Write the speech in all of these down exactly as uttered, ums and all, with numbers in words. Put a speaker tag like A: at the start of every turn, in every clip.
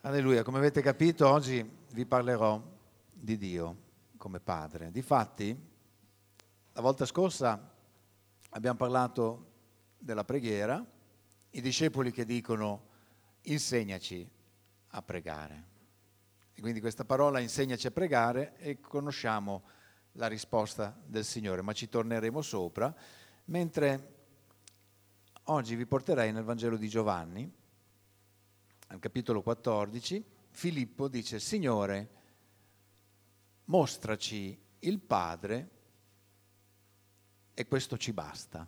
A: Alleluia, come avete capito oggi vi parlerò di Dio come Padre. Difatti, la volta scorsa abbiamo parlato della preghiera, i discepoli che dicono insegnaci a pregare. E quindi questa parola insegnaci a pregare e conosciamo la risposta del Signore, ma ci torneremo sopra, mentre oggi vi porterei nel Vangelo di Giovanni, al capitolo quattordici, Filippo dice: Signore, mostraci il Padre e questo ci basta.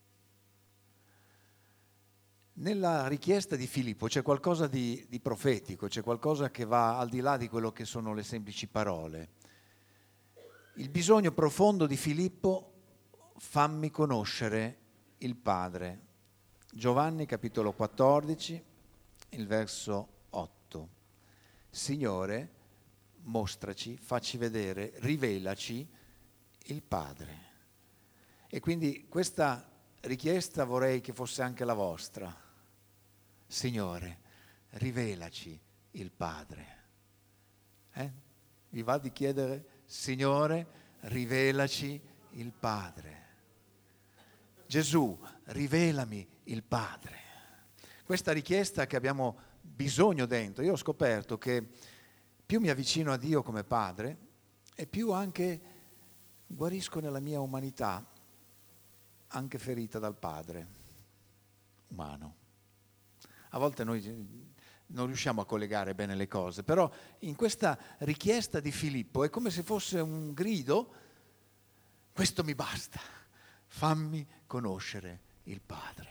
A: Nella richiesta di Filippo c'è qualcosa di, di profetico, c'è qualcosa che va al di là di quello che sono le semplici parole. Il bisogno profondo di Filippo: fammi conoscere il Padre. Giovanni capitolo quattordici, il verso otto. Signore, mostraci, facci vedere, rivelaci il Padre. E quindi questa richiesta vorrei che fosse anche la vostra. Signore, rivelaci il Padre. Eh? Vi va di chiedere: Signore, rivelaci il Padre. Gesù, rivelami il Padre. Questa richiesta che abbiamo bisogno dentro. Io ho scoperto che più mi avvicino a Dio come Padre e più anche guarisco nella mia umanità, anche ferita dal Padre umano. A volte noi non riusciamo a collegare bene le cose, però in questa richiesta di Filippo è come se fosse un grido: questo mi basta, fammi conoscere il Padre.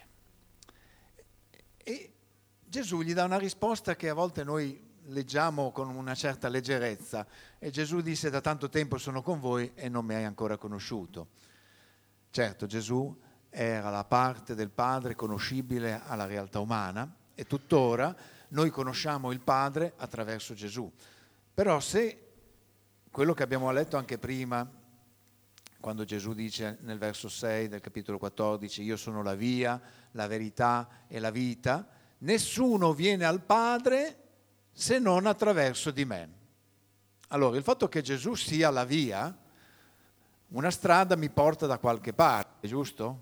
A: E Gesù gli dà una risposta che a volte noi leggiamo con una certa leggerezza. E Gesù disse: da tanto tempo sono con voi e non mi hai ancora conosciuto. Certo, Gesù era la parte del Padre conoscibile alla realtà umana e tuttora noi conosciamo il Padre attraverso Gesù. Però se quello che abbiamo letto anche prima, quando Gesù dice nel verso sei del capitolo quattordici: io sono la via, la verità e la vita, nessuno viene al Padre se non attraverso di me. Allora, il fatto che Gesù sia la via, una strada mi porta da qualche parte, giusto?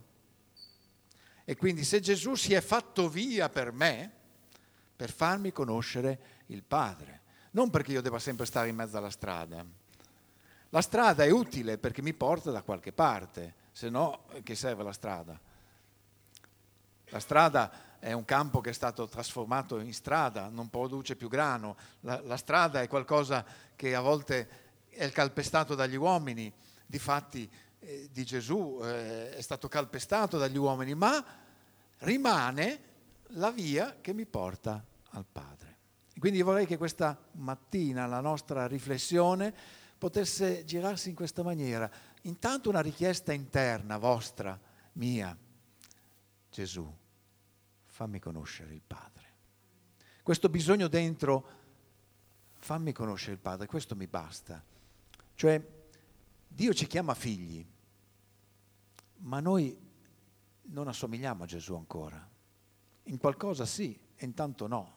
A: E quindi se Gesù si è fatto via per me, per farmi conoscere il Padre, non perché io debba sempre stare in mezzo alla strada. La strada è utile perché mi porta da qualche parte, se no che serve la strada? La strada è un campo che è stato trasformato in strada, non produce più grano. La, la strada è qualcosa che a volte è calpestato dagli uomini. Difatti eh, di Gesù eh, è stato calpestato dagli uomini, ma rimane la via che mi porta al Padre. Quindi vorrei che questa mattina la nostra riflessione potesse girarsi in questa maniera. Intanto una richiesta interna, vostra, mia: Gesù, fammi conoscere il Padre. Questo bisogno dentro, fammi conoscere il Padre, questo mi basta. Cioè, Dio ci chiama figli, ma noi non assomigliamo a Gesù ancora. In qualcosa sì, e intanto no.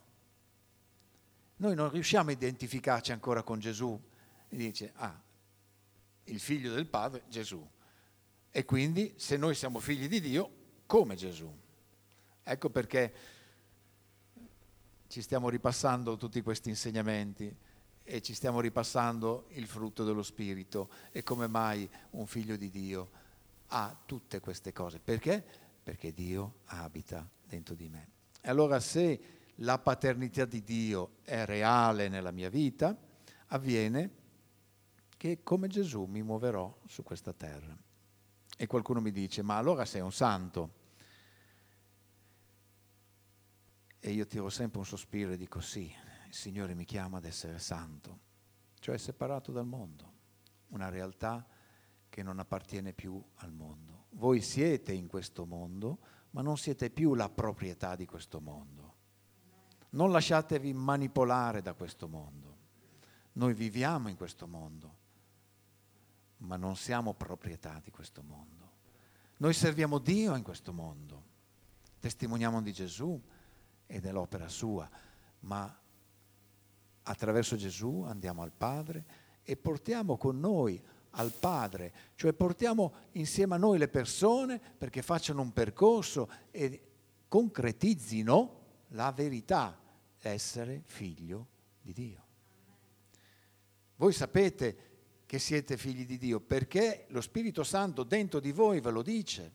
A: Noi non riusciamo a identificarci ancora con Gesù. E dice: ah, il figlio del Padre, Gesù. E quindi, se noi siamo figli di Dio, come Gesù. Ecco perché ci stiamo ripassando tutti questi insegnamenti e ci stiamo ripassando il frutto dello Spirito e come mai un figlio di Dio ha tutte queste cose. Perché? Perché Dio abita dentro di me. E allora, se la paternità di Dio è reale nella mia vita, avviene che come Gesù mi muoverò su questa terra. E qualcuno mi dice: ma allora sei un santo? E io tiro sempre un sospiro e dico: sì, il Signore mi chiama ad essere santo, cioè separato dal mondo, una realtà che non appartiene più al mondo. Voi siete in questo mondo, ma non siete più la proprietà di questo mondo. Non lasciatevi manipolare da questo mondo. Noi viviamo in questo mondo, ma non siamo proprietà di questo mondo. Noi serviamo Dio in questo mondo, testimoniamo di Gesù e dell'opera sua, ma attraverso Gesù andiamo al Padre e portiamo con noi al Padre, cioè portiamo insieme a noi le persone perché facciano un percorso e concretizzino la verità, essere figlio di Dio. Voi sapete che siete figli di Dio perché lo Spirito Santo dentro di voi ve lo dice.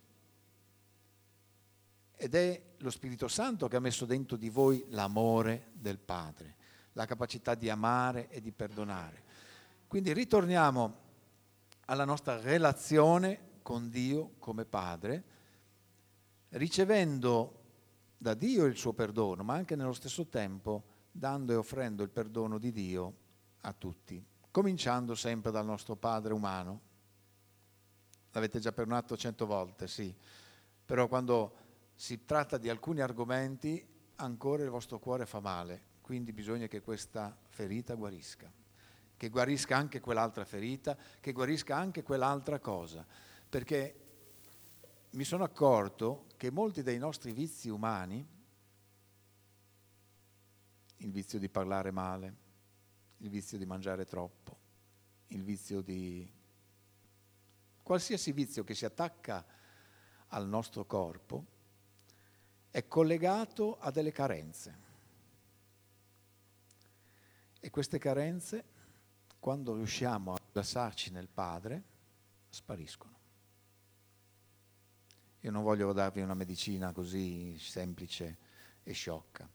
A: Ed è lo Spirito Santo che ha messo dentro di voi l'amore del Padre, la capacità di amare e di perdonare. Quindi ritorniamo alla nostra relazione con Dio come Padre, ricevendo da Dio il suo perdono, ma anche nello stesso tempo dando e offrendo il perdono di Dio a tutti, cominciando sempre dal nostro Padre umano. L'avete già perdonato cento volte, sì, però quando si tratta di alcuni argomenti ancora il vostro cuore fa male, quindi bisogna che questa ferita guarisca, che guarisca anche quell'altra ferita, che guarisca anche quell'altra cosa, perché mi sono accorto che molti dei nostri vizi umani, il vizio di parlare male, il vizio di mangiare troppo, il vizio di qualsiasi vizio che si attacca al nostro corpo, è collegato a delle carenze. E queste carenze, quando riusciamo a rilassarci nel Padre, spariscono. Io non voglio darvi una medicina così semplice e sciocca,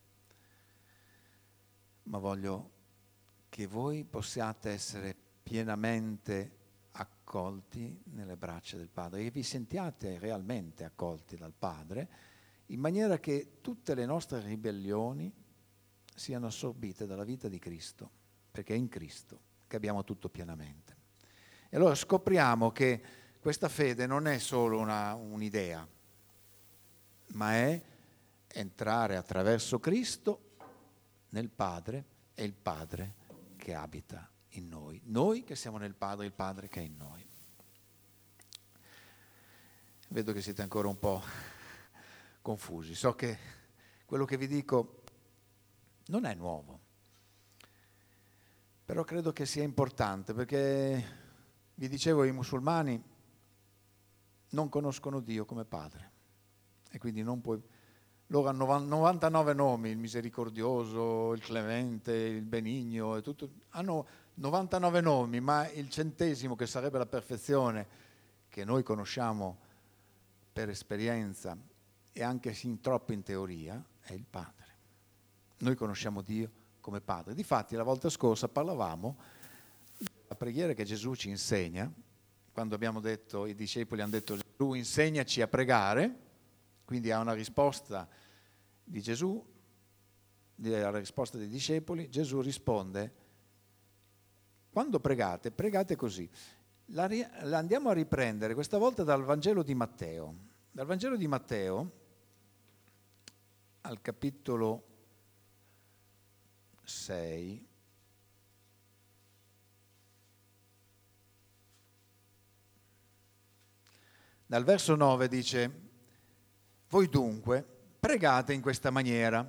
A: ma voglio che voi possiate essere pienamente accolti nelle braccia del Padre e vi sentiate realmente accolti dal Padre, in maniera che tutte le nostre ribellioni siano assorbite dalla vita di Cristo, perché è in Cristo che abbiamo tutto pienamente. E allora scopriamo che questa fede non è solo una, un'idea, ma è entrare attraverso Cristo nel Padre e il Padre che abita in noi. Noi che siamo nel Padre, il Padre che è in noi. Vedo che siete ancora un po' confusi. So che quello che vi dico non è nuovo, però credo che sia importante perché, vi dicevo, i musulmani non conoscono Dio come Padre e quindi non puoi... Loro hanno novantanove nomi, il misericordioso, il clemente, il benigno, e tutto. Hanno novantanove nomi, ma il centesimo, che sarebbe la perfezione, che noi conosciamo per esperienza e anche sin troppo in teoria, è il Padre. Noi conosciamo Dio come Padre. Difatti la volta scorsa parlavamo della preghiera che Gesù ci insegna, quando abbiamo detto, i discepoli hanno detto Gesù insegnaci a pregare, quindi ha una risposta di Gesù, alla risposta dei discepoli, Gesù risponde, quando pregate, pregate così. La, la andiamo a riprendere questa volta dal Vangelo di Matteo. Dal Vangelo di Matteo, al capitolo sei, dal verso nove dice, voi dunque pregate in questa maniera.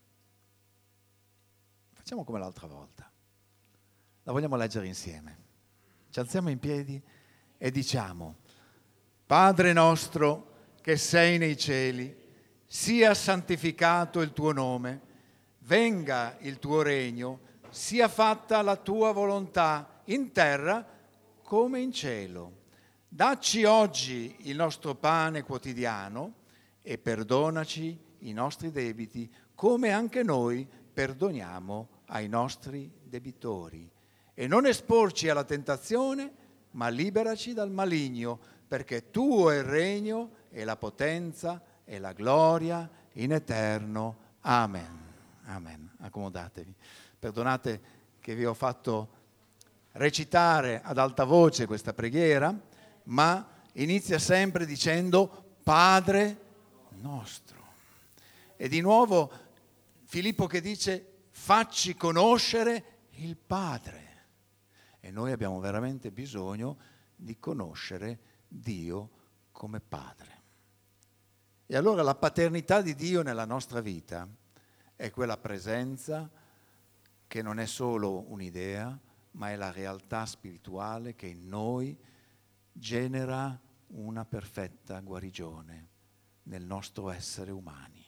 A: Facciamo come l'altra volta. La vogliamo leggere insieme. Ci alziamo in piedi e diciamo, Padre nostro che sei nei cieli, sia santificato il tuo nome, venga il tuo regno, sia fatta la tua volontà in terra come in cielo. Dacci oggi il nostro pane quotidiano e perdonaci i nostri debiti come anche noi perdoniamo ai nostri debitori. E non esporci alla tentazione, ma liberaci dal maligno, perché tuo è il regno e la potenza e la gloria in eterno. Amen. Amen. Accomodatevi. Perdonate che vi ho fatto recitare ad alta voce questa preghiera, ma inizia sempre dicendo Padre nostro. E di nuovo Filippo che dice facci conoscere il Padre. E noi abbiamo veramente bisogno di conoscere Dio come Padre. E allora la paternità di Dio nella nostra vita è quella presenza che non è solo un'idea, ma è la realtà spirituale che in noi genera una perfetta guarigione nel nostro essere umani.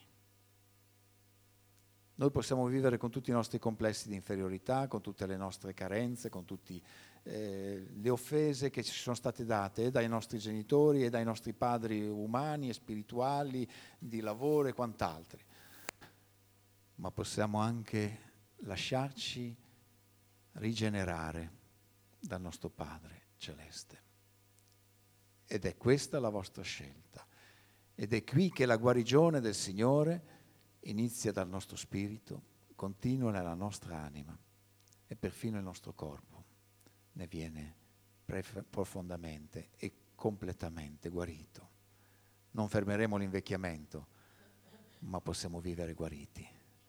A: Noi possiamo vivere con tutti i nostri complessi di inferiorità, con tutte le nostre carenze, con tutte eh, le offese che ci sono state date eh, dai nostri genitori e dai nostri padri umani e spirituali, di lavoro e quant'altro. Ma possiamo anche lasciarci rigenerare dal nostro Padre Celeste. Ed è questa la vostra scelta. Ed è qui che la guarigione del Signore inizia dal nostro spirito, continua nella nostra anima e perfino il nostro corpo ne viene pref- profondamente e completamente guarito. Non fermeremo l'invecchiamento, ma possiamo vivere guariti.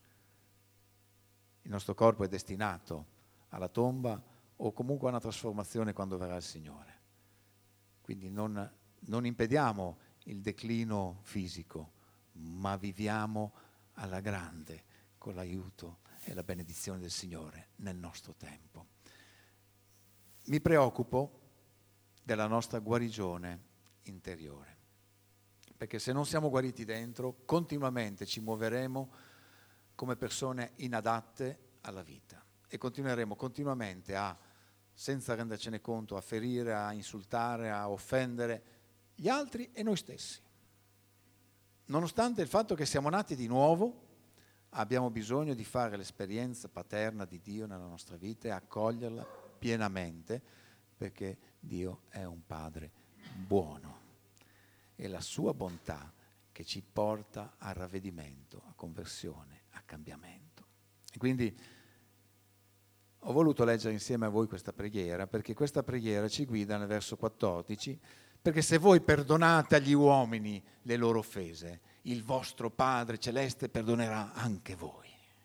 A: Il nostro corpo è destinato alla tomba o comunque a una trasformazione quando verrà il Signore. Quindi non, non impediamo il declino fisico, ma viviamo alla grande con l'aiuto e la benedizione del Signore nel nostro tempo. Mi preoccupo della nostra guarigione interiore, perché se non siamo guariti dentro, continuamente ci muoveremo come persone inadatte alla vita e continueremo continuamente a, senza rendercene conto, a ferire, a insultare, a offendere gli altri e noi stessi. Nonostante il fatto che siamo nati di nuovo, abbiamo bisogno di fare l'esperienza paterna di Dio nella nostra vita e accoglierla pienamente, perché Dio è un Padre buono. È la sua bontà che ci porta al ravvedimento, a conversione, a cambiamento. E quindi ho voluto leggere insieme a voi questa preghiera, perché questa preghiera ci guida nel verso quattordici, perché se voi perdonate agli uomini le loro offese, il vostro Padre Celeste perdonerà anche voi.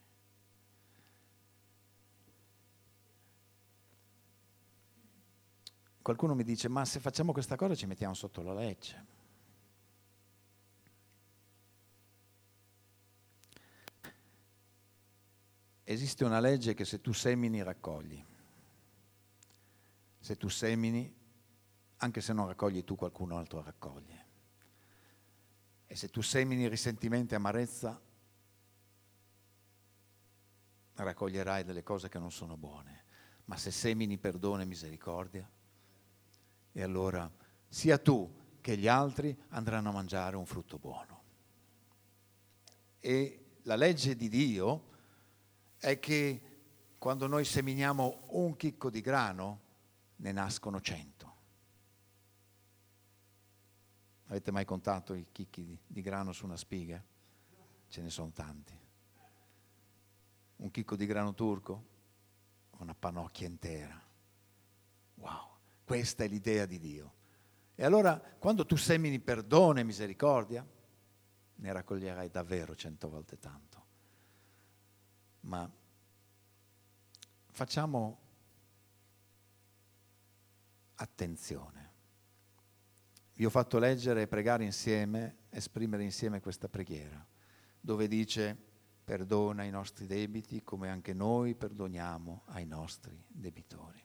A: Qualcuno mi dice, ma se facciamo questa cosa ci mettiamo sotto la legge. Esiste una legge che se tu semini raccogli. Se tu semini, anche se non raccogli tu, qualcun altro raccoglie. E se tu semini risentimento e amarezza, raccoglierai delle cose che non sono buone. Ma se semini perdono e misericordia, e allora sia tu che gli altri andranno a mangiare un frutto buono. E la legge di Dio è che quando noi seminiamo un chicco di grano, ne nascono cento. Avete mai contato i chicchi di, di grano su una spiga? Ce ne sono tanti. Un chicco di grano turco? Una pannocchia intera. Wow, questa è l'idea di Dio. E allora, quando tu semini perdono e misericordia, ne raccoglierai davvero cento volte tanto. Ma facciamo attenzione. Vi ho fatto leggere e pregare insieme, esprimere insieme questa preghiera, dove dice: perdona i nostri debiti come anche noi perdoniamo ai nostri debitori.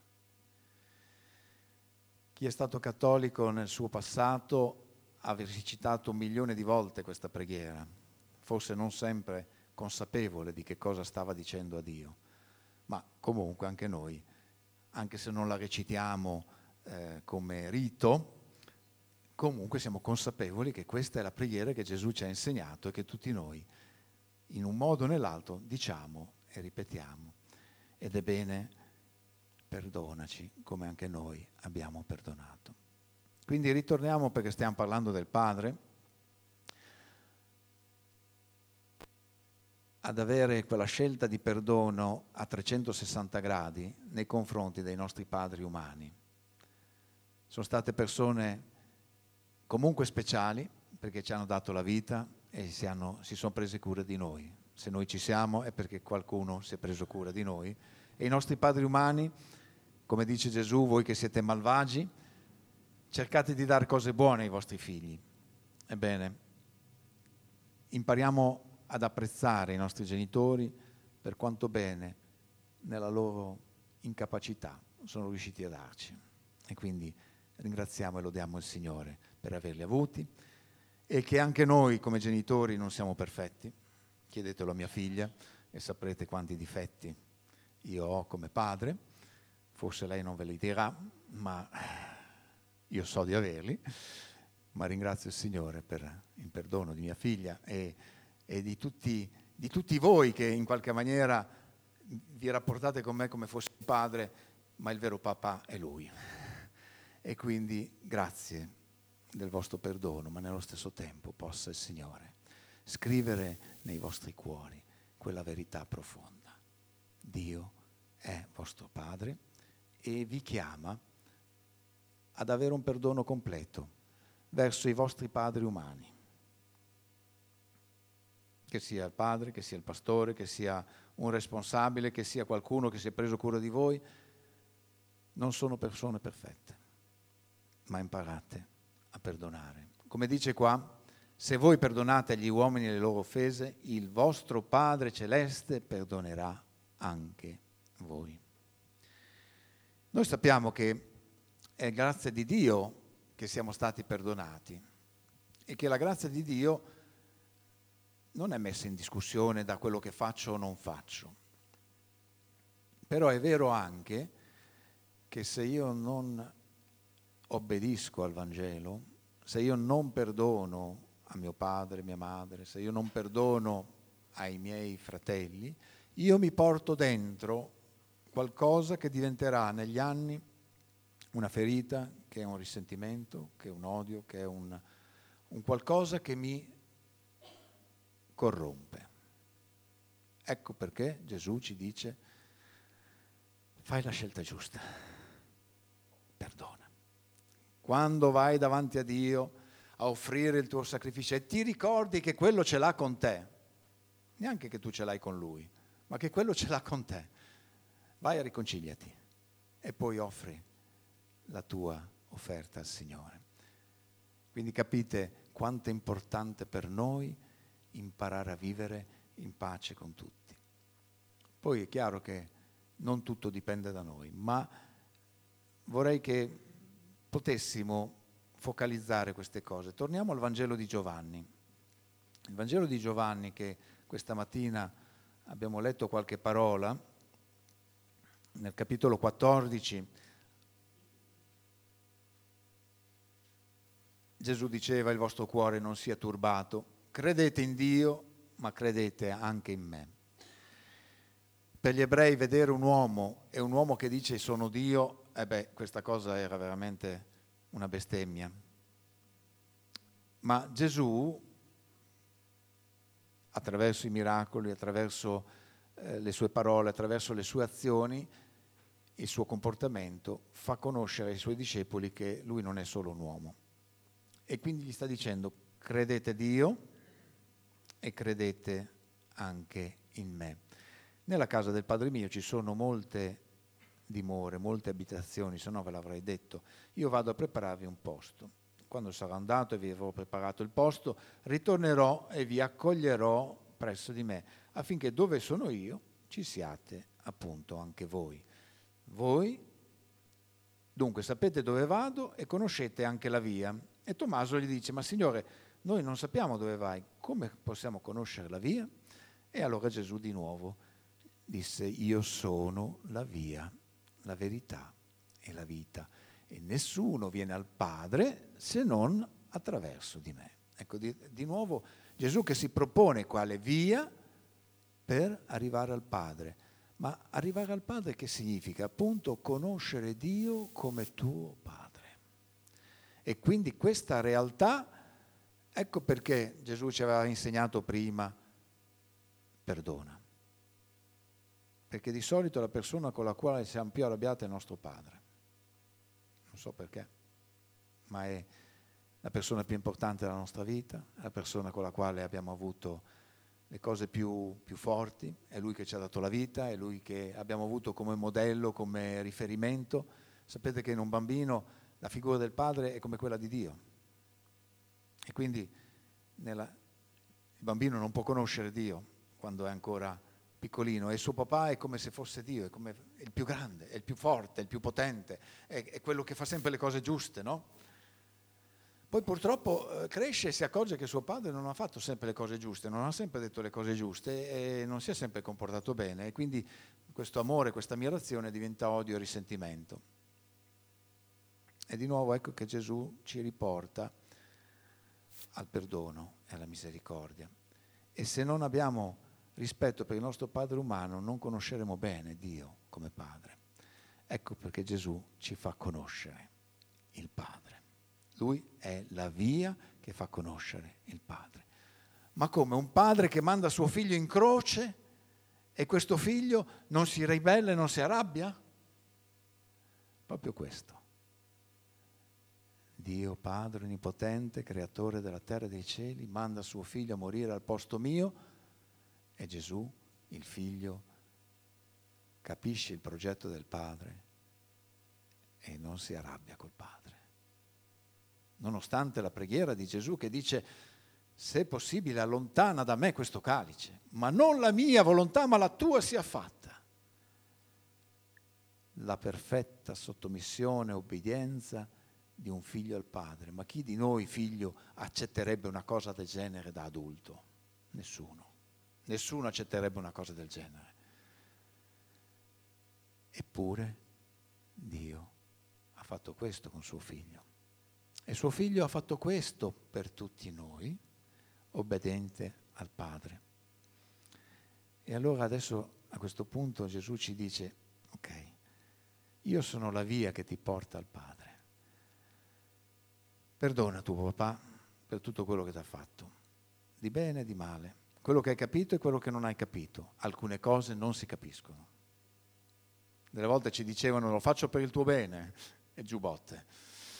A: Chi è stato cattolico nel suo passato ha recitato un milione di volte questa preghiera, forse non sempre consapevole di che cosa stava dicendo a Dio, ma comunque anche noi, anche se non la recitiamo eh, come rito, comunque siamo consapevoli che questa è la preghiera che Gesù ci ha insegnato e che tutti noi, in un modo o nell'altro, diciamo e ripetiamo. Ed è bene, perdonaci come anche noi abbiamo perdonato. Quindi ritorniamo, perché stiamo parlando del Padre, ad avere quella scelta di perdono a trecentosessanta gradi nei confronti dei nostri padri umani. Sono state persone comunque speciali, perché ci hanno dato la vita e si, hanno, si sono prese cura di noi. Se noi ci siamo è perché qualcuno si è preso cura di noi. E i nostri padri umani, come dice Gesù, voi che siete malvagi, cercate di dare cose buone ai vostri figli. Ebbene, impariamo ad apprezzare i nostri genitori per quanto bene nella loro incapacità sono riusciti a darci. E quindi ringraziamo e lodiamo il Signore per averli avuti, e che anche noi come genitori non siamo perfetti. Chiedetelo a mia figlia e saprete quanti difetti io ho come padre. Forse lei non ve li dirà, ma io so di averli. Ma ringrazio il Signore per il perdono di mia figlia e, e di, tutti, di tutti voi che in qualche maniera vi rapportate con me come fossi un padre, ma il vero papà è Lui. E quindi grazie del vostro perdono, ma nello stesso tempo possa il Signore scrivere nei vostri cuori quella verità profonda. Dio è vostro Padre e vi chiama ad avere un perdono completo verso i vostri padri umani, che sia il padre, che sia il pastore, che sia un responsabile, che sia qualcuno che si è preso cura di voi. Non sono persone perfette, ma imparate a perdonare. Come dice qua, se voi perdonate agli uomini le loro offese, il vostro Padre Celeste perdonerà anche voi. Noi sappiamo che è grazia di Dio che siamo stati perdonati e che la grazia di Dio non è messa in discussione da quello che faccio o non faccio. Però è vero anche che se io non obbedisco al Vangelo, se io non perdono a mio padre, mia madre, se io non perdono ai miei fratelli, io mi porto dentro qualcosa che diventerà negli anni una ferita, che è un risentimento, che è un odio, che è un, un qualcosa che mi corrompe. Ecco perché Gesù ci dice: fai la scelta giusta, perdona. Quando vai davanti a Dio a offrire il tuo sacrificio e ti ricordi che quello ce l'ha con te, neanche che tu ce l'hai con Lui, ma che quello ce l'ha con te, vai a riconciliati e poi offri la tua offerta al Signore. Quindi capite quanto è importante per noi imparare a vivere in pace con tutti. Poi è chiaro che non tutto dipende da noi, ma vorrei che potessimo focalizzare queste cose. Torniamo al Vangelo di Giovanni. Il Vangelo di Giovanni, che questa mattina abbiamo letto qualche parola, nel capitolo quattordici, Gesù diceva: il vostro cuore non sia turbato, credete in Dio, ma credete anche in me. Per gli ebrei vedere un uomo e un uomo che dice sono Dio, eh beh, questa cosa era veramente una bestemmia. Ma Gesù, attraverso i miracoli, attraverso eh, le sue parole, attraverso le sue azioni, il suo comportamento, fa conoscere ai suoi discepoli che lui non è solo un uomo. E quindi gli sta dicendo: credete Dio e credete anche in me. Nella casa del Padre mio ci sono molte dimore, molte abitazioni, se no ve l'avrei detto. Io vado a prepararvi un posto. Quando sarò andato e vi avrò preparato il posto, ritornerò e vi accoglierò presso di me, affinché dove sono io ci siate appunto anche voi. Voi dunque sapete dove vado e conoscete anche la via. E Tommaso gli dice: ma Signore, noi non sappiamo dove vai, come possiamo conoscere la via? E allora Gesù di nuovo disse: io sono la via, la verità e la vita, e nessuno viene al Padre se non attraverso di me. Ecco, di, di nuovo Gesù che si propone quale via per arrivare al Padre. Ma arrivare al Padre che significa? Appunto conoscere Dio come tuo Padre. E quindi questa realtà, ecco perché Gesù ci aveva insegnato prima: perdona. Perché di solito la persona con la quale siamo più arrabbiati è il nostro padre. Non so perché, ma è la persona più importante della nostra vita, è la persona con la quale abbiamo avuto le cose più, più forti, è lui che ci ha dato la vita, è lui che abbiamo avuto come modello, come riferimento. Sapete che in un bambino la figura del padre è come quella di Dio. E quindi nella, il bambino non può conoscere Dio quando è ancora piccolino, e suo papà è come se fosse Dio, è come il più grande, è il più forte, è il più potente, è, è quello che fa sempre le cose giuste, no? Poi purtroppo eh, cresce e si accorge che suo padre non ha fatto sempre le cose giuste, non ha sempre detto le cose giuste e non si è sempre comportato bene, e quindi questo amore, questa ammirazione diventa odio e risentimento. E di nuovo ecco che Gesù ci riporta al perdono e alla misericordia. E se non abbiamo rispetto per il nostro Padre umano, non conosceremo bene Dio come Padre. Ecco perché Gesù ci fa conoscere il Padre. Lui è la via che fa conoscere il Padre. Ma come un padre che manda suo figlio in croce e questo figlio non si ribella e non si arrabbia? Proprio questo. Dio Padre Onnipotente, creatore della terra e dei cieli, manda suo figlio a morire al posto mio, e Gesù, il figlio, capisce il progetto del Padre e non si arrabbia col Padre. Nonostante la preghiera di Gesù che dice: se è possibile allontana da me questo calice, ma non la mia volontà ma la tua sia fatta. La perfetta sottomissione e obbedienza di un figlio al padre. Ma chi di noi, figlio, accetterebbe una cosa del genere da adulto? Nessuno. Nessuno accetterebbe una cosa del genere. Eppure Dio ha fatto questo con suo figlio. E suo figlio ha fatto questo per tutti noi, obbediente al Padre. E allora adesso a questo punto Gesù ci dice: ok, io sono la via che ti porta al Padre. Perdona tuo papà per tutto quello che ti ha fatto, di bene e di male, quello che hai capito e quello che non hai capito. Alcune cose non si capiscono. Delle volte ci dicevano: lo faccio per il tuo bene, e giubbotte.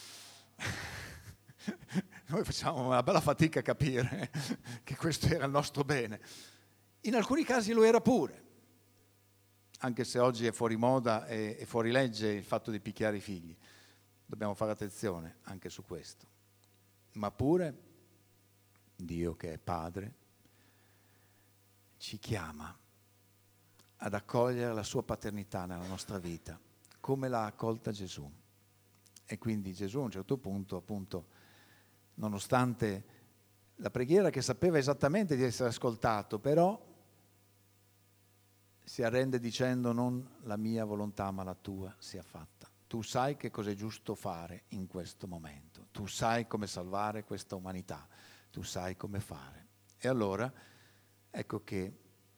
A: Noi facciamo una bella fatica a capire che questo era il nostro bene. In alcuni casi lo era pure, anche se oggi è fuori moda e, e fuori legge il fatto di picchiare i figli. Dobbiamo fare attenzione anche su questo. Ma pure Dio, che è Padre, ci chiama ad accogliere la sua paternità nella nostra vita, come l'ha accolta Gesù. E quindi Gesù a un certo punto, appunto, nonostante la preghiera che sapeva esattamente di essere ascoltato, però si arrende dicendo: non la mia volontà ma la tua sia fatta. Tu sai che cosa è giusto fare in questo momento, tu sai come salvare questa umanità, tu sai come fare. E allora ecco che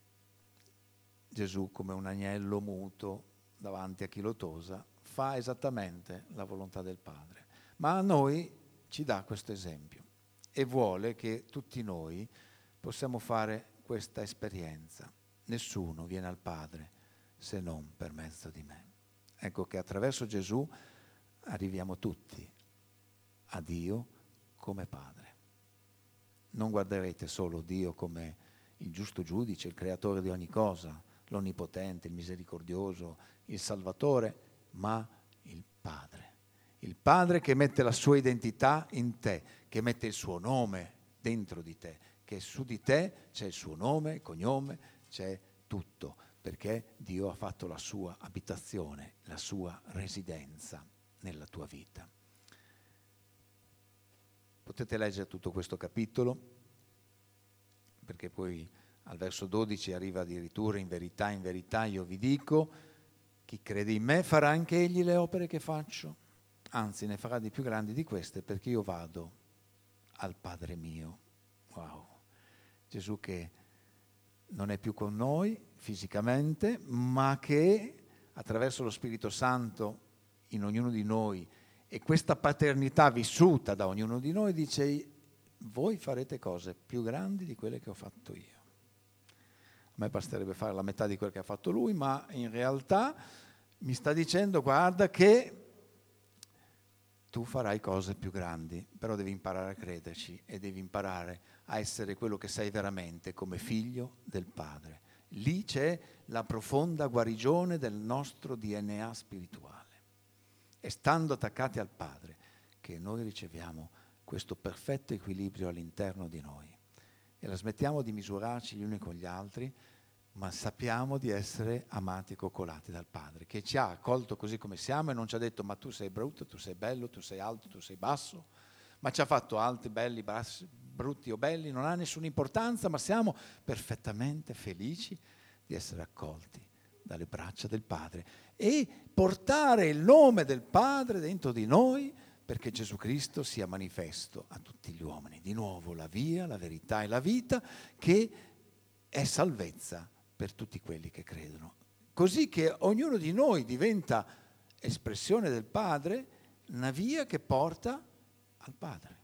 A: Gesù, come un agnello muto davanti a chi lo tosa, fa esattamente la volontà del Padre. Ma a noi ci dà questo esempio e vuole che tutti noi possiamo fare questa esperienza. Nessuno viene al Padre se non per mezzo di me. Ecco che attraverso Gesù arriviamo tutti a Dio come Padre. Non guarderete solo Dio come il giusto giudice, il creatore di ogni cosa, l'onnipotente, il misericordioso, il Salvatore, ma il Padre. Il Padre che mette la sua identità in te, che mette il suo nome dentro di te, che su di te c'è il suo nome, il cognome, c'è tutto, perché Dio ha fatto la sua abitazione, la sua residenza nella tua vita. Potete leggere tutto questo capitolo, perché poi al verso dodici arriva addirittura: in verità, in verità io vi dico, chi crede in me farà anche egli le opere che faccio, anzi ne farà di più grandi di queste, perché io vado al Padre mio. Wow! Gesù che non è più con noi fisicamente, ma che attraverso lo Spirito Santo in ognuno di noi, e questa paternità vissuta da ognuno di noi, dice: voi farete cose più grandi di quelle che ho fatto io. A me basterebbe fare la metà di quel che ha fatto lui, ma in realtà mi sta dicendo: guarda che tu farai cose più grandi, però devi imparare a crederci e devi imparare a essere quello che sei veramente come figlio del Padre. Lì c'è la profonda guarigione del nostro D N A spirituale. E stando attaccati al Padre che noi riceviamo questo perfetto equilibrio all'interno di noi. E la smettiamo di misurarci gli uni con gli altri, ma sappiamo di essere amati e coccolati dal Padre, che ci ha accolto così come siamo e non ci ha detto ma tu sei brutto, tu sei bello, tu sei alto, tu sei basso, ma ci ha fatto alti, belli, bassi, brutti o belli, non ha nessuna importanza, ma siamo perfettamente felici di essere accolti dalle braccia del Padre e portare il nome del Padre dentro di noi perché Gesù Cristo sia manifesto a tutti gli uomini. Di nuovo la via, la verità e la vita, che è salvezza per tutti quelli che credono. Così che ognuno di noi diventa espressione del Padre, una via che porta al Padre.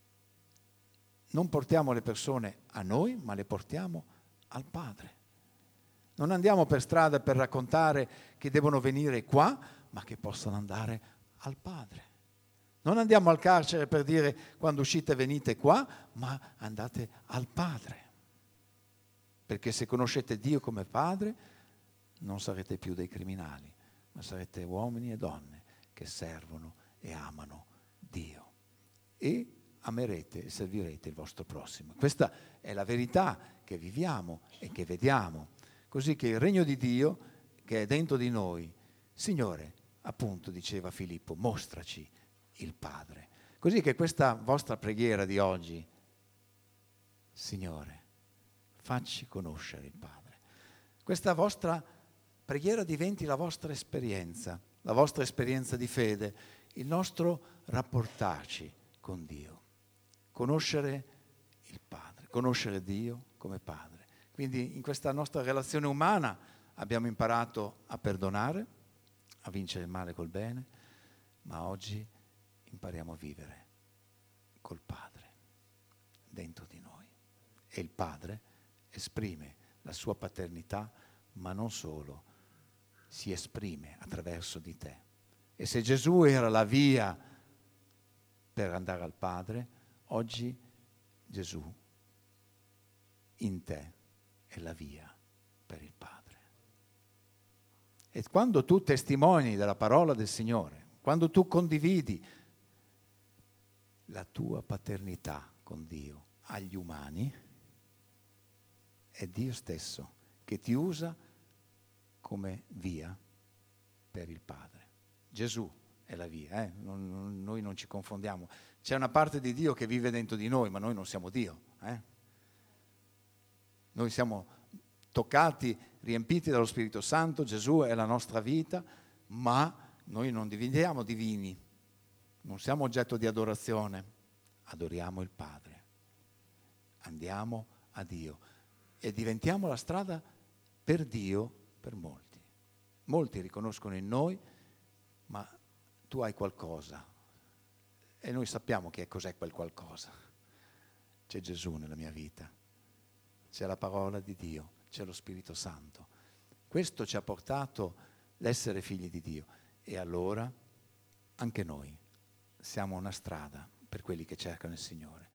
A: Non portiamo le persone a noi, ma le portiamo al Padre. Non andiamo per strada per raccontare che devono venire qua, ma che possano andare al Padre. Non andiamo al carcere per dire quando uscite venite qua, ma andate al Padre. Perché se conoscete Dio come Padre, non sarete più dei criminali, ma sarete uomini e donne che servono e amano Dio. E amerete e servirete il vostro prossimo. Questa è la verità che viviamo e che vediamo. Così che il regno di Dio, che è dentro di noi, Signore, appunto diceva Filippo, mostraci il Padre. Così che questa vostra preghiera di oggi, Signore, facci conoscere il Padre. Questa vostra preghiera diventi la vostra esperienza, la vostra esperienza di fede, il nostro rapportarci con Dio, conoscere il Padre, conoscere Dio come Padre. Quindi in questa nostra relazione umana abbiamo imparato a perdonare, a vincere il male col bene, ma oggi impariamo a vivere col Padre dentro di noi. E il Padre esprime la sua paternità, ma non solo, si esprime attraverso di te. E se Gesù era la via per andare al Padre, oggi Gesù in te è la via per il Padre. E quando tu testimoni della parola del Signore, quando tu condividi la tua paternità con Dio agli umani, è Dio stesso che ti usa come via per il Padre. Gesù è la via, eh? non, non, noi non ci confondiamo. C'è una parte di Dio che vive dentro di noi, ma noi non siamo Dio. Eh? Noi siamo toccati, riempiti dallo Spirito Santo, Gesù è la nostra vita, ma noi non diventiamo divini, non siamo oggetto di adorazione, adoriamo il Padre, andiamo a Dio e diventiamo la strada per Dio per molti. Molti riconoscono in noi, ma tu hai qualcosa e noi sappiamo che cos'è quel qualcosa. C'è Gesù nella mia vita, c'è la parola di Dio, c'è lo Spirito Santo. Questo ci ha portato l'essere figli di Dio e allora anche noi siamo una strada per quelli che cercano il Signore.